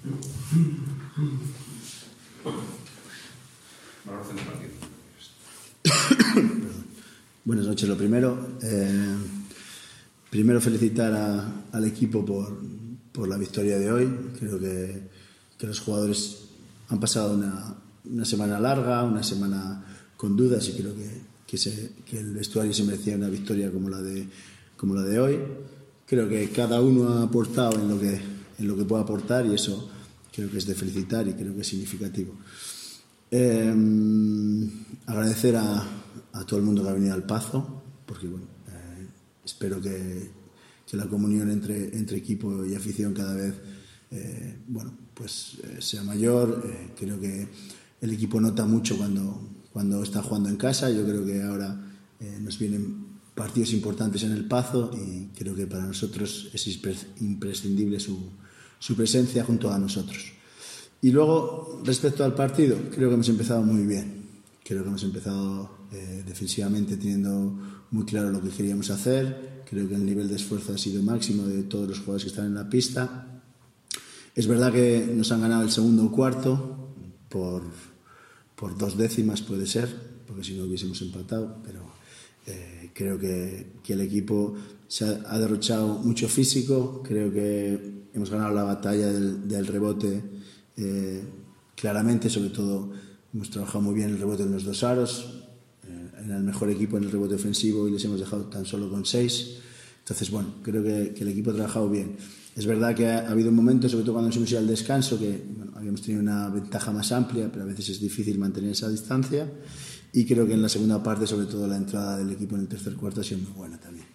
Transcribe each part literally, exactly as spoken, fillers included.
Buenas noches. Lo primero, eh, primero felicitar a, al equipo por, por la victoria de hoy. Creo que, que los jugadores han pasado una, una semana larga, una semana con dudas, y creo que, que, se, que el vestuario se merecía una victoria como la de, como la de hoy. Creo que cada uno ha aportado en lo que, en lo que puede aportar, y eso creo que es de felicitar y creo que es significativo. Eh, agradecer a, a todo el mundo que ha venido al Pazo, porque bueno, eh, espero que, que la comunión entre, entre equipo y afición cada vez eh, bueno, pues, eh, sea mayor. Eh, creo que el equipo nota mucho cuando, cuando está jugando en casa. Yo creo que ahora eh, nos vienen partidos importantes en el Pazo, y creo que para nosotros es imprescindible su, su presencia junto a nosotros. Y luego, respecto al partido, creo que hemos empezado muy bien. Creo que hemos empezado eh, defensivamente teniendo muy claro lo que queríamos hacer. Creo que el nivel de esfuerzo ha sido máximo de todos los jugadores que están en la pista. Es verdad que nos han ganado el segundo o cuarto por, por dos décimas, puede ser, porque si no hubiésemos empatado, pero eh, creo que, que el equipo se ha, ha derrochado mucho físico. Creo que hemos ganado la batalla del, del rebote Eh, claramente. Sobre todo hemos trabajado muy bien el rebote en los dos aros, eh, en el mejor equipo en el rebote ofensivo, y les hemos dejado tan solo con seis. Entonces bueno, creo que, que el equipo ha trabajado bien. Es verdad que ha, ha habido un momento, sobre todo cuando nos hemos ido al descanso, que bueno, habíamos tenido una ventaja más amplia, pero a veces es difícil mantener esa distancia, y creo que en la segunda parte, sobre todo la entrada del equipo en el tercer cuarto, ha sido muy buena también,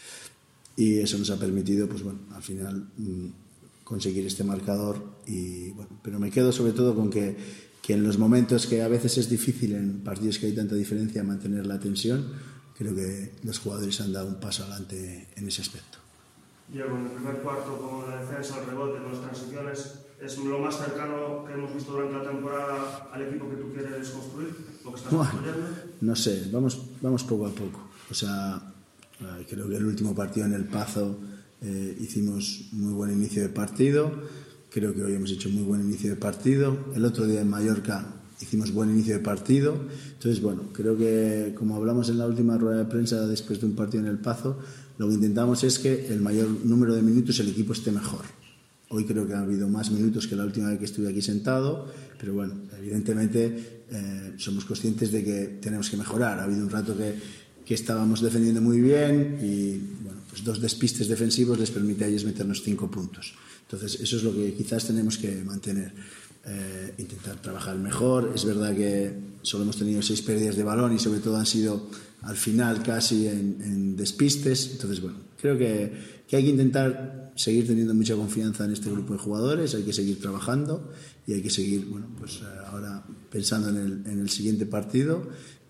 y eso nos ha permitido, pues bueno, al final mmm, conseguir este marcador. Y bueno, pero me quedo sobre todo con que, que en los momentos que a veces es difícil, en partidos que hay tanta diferencia, mantener la tensión, creo que los jugadores han dado un paso adelante en ese aspecto. Diego, en el primer cuarto, con la defensa, el rebote, con las transiciones, ¿es lo más cercano que hemos visto durante la temporada al equipo que tú quieres construir? ¿Lo que estás bueno, construyendo? No sé, vamos, vamos poco a poco. O sea, creo que el último partido en el Pazo Eh, hicimos muy buen inicio de partido. Creo que hoy hemos hecho muy buen inicio de partido. El otro día en Mallorca hicimos buen inicio de partido. Entonces, bueno, creo que, como hablamos en la última rueda de prensa después de un partido en el Pazo, lo que intentamos es que el mayor número de minutos el equipo esté mejor. Hoy creo que ha habido más minutos que la última vez que estuve aquí sentado, pero bueno, evidentemente eh, somos conscientes de que tenemos que mejorar. Ha habido un rato que, que estábamos defendiendo muy bien, y bueno, pues dos despistes defensivos les permite a ellos meternos cinco puntos. Entonces eso es lo que quizás tenemos que mantener, eh, intentar trabajar mejor. Es verdad que solo hemos tenido seis pérdidas de balón, y sobre todo han sido al final casi en, en despistes. Entonces bueno, creo que, que hay que intentar seguir teniendo mucha confianza en este grupo de jugadores. Hay que seguir trabajando, y hay que seguir, bueno, pues ahora pensando en el, en el siguiente partido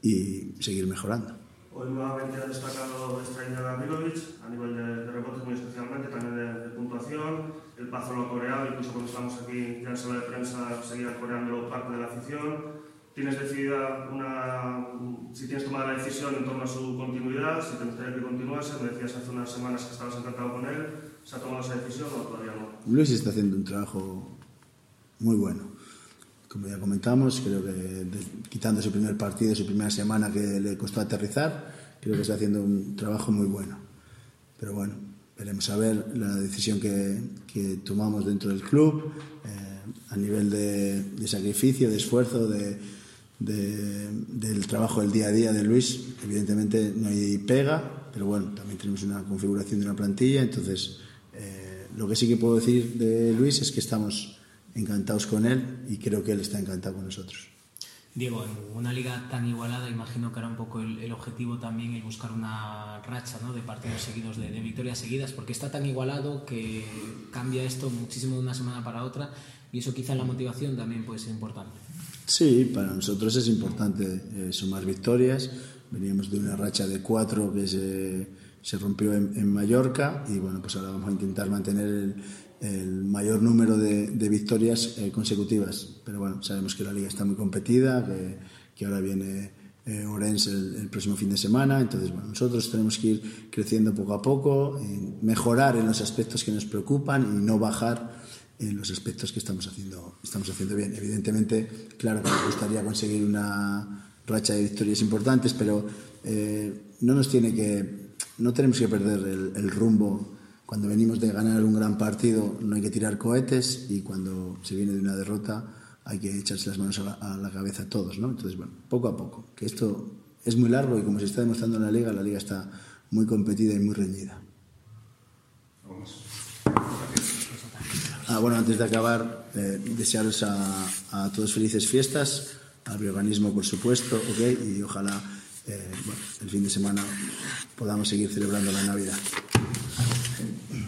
y seguir mejorando. Hoy nuevamente ha destacado Stranger Gavrilovic a nivel de, de rebotes, muy especialmente, también de, de puntuación. El Pazo lo ha coreado, incluso cuando estamos aquí ya en sala de prensa seguía coreando parte de la afición. ¿Tienes decidida una, si tienes tomada la decisión en torno a su continuidad, si te gustaría que continuase? Me decías hace unas semanas que estabas encantado con él. ¿Se ha tomado esa decisión o todavía no? Luis está haciendo un trabajo muy bueno. Como ya comentamos, creo que de, quitando su primer partido, su primera semana que le costó aterrizar, creo que está haciendo un trabajo muy bueno. Pero bueno, veremos a ver la decisión que, que tomamos dentro del club, eh, a nivel de, de sacrificio, de esfuerzo, de, de, del trabajo del día a día de Luis. Evidentemente no hay pega, pero bueno, también tenemos una configuración de una plantilla. Entonces, eh, lo que sí que puedo decir de Luis es que estamos encantados con él, y creo que él está encantado con nosotros. Diego, en una liga tan igualada, imagino que era un poco el, el objetivo también el buscar una racha, ¿no?, de partidos seguidos, de, de victorias seguidas, porque está tan igualado que cambia esto muchísimo de una semana para otra, y eso quizá en la motivación también puede ser importante. Sí, para nosotros es importante eh, sumar victorias. Veníamos de una racha de cuatro que se, se rompió en, en Mallorca, y bueno, pues ahora vamos a intentar mantener el el mayor número de, de victorias eh, consecutivas. Pero bueno, sabemos que la liga está muy competida, que, que ahora viene eh, Orense el, el próximo fin de semana. Entonces bueno, nosotros tenemos que ir creciendo poco a poco, eh, mejorar en los aspectos que nos preocupan y no bajar en los aspectos que estamos haciendo, estamos haciendo bien. Evidentemente, claro que nos gustaría conseguir una racha de victorias importantes, pero eh, no nos tiene que, no tenemos que perder el, el rumbo. Cuando venimos de ganar un gran partido no hay que tirar cohetes, y cuando se viene de una derrota hay que echarse las manos a la, a la cabeza a todos, ¿no? Entonces, bueno, poco a poco, que esto es muy largo y como se está demostrando en la Liga, la Liga está muy competida y muy reñida. Ah, bueno, antes de acabar, eh, desearos a, a todos felices fiestas, al Breoganismo, por supuesto, ¿okay? Y ojalá eh, bueno, el fin de semana podamos seguir celebrando la Navidad.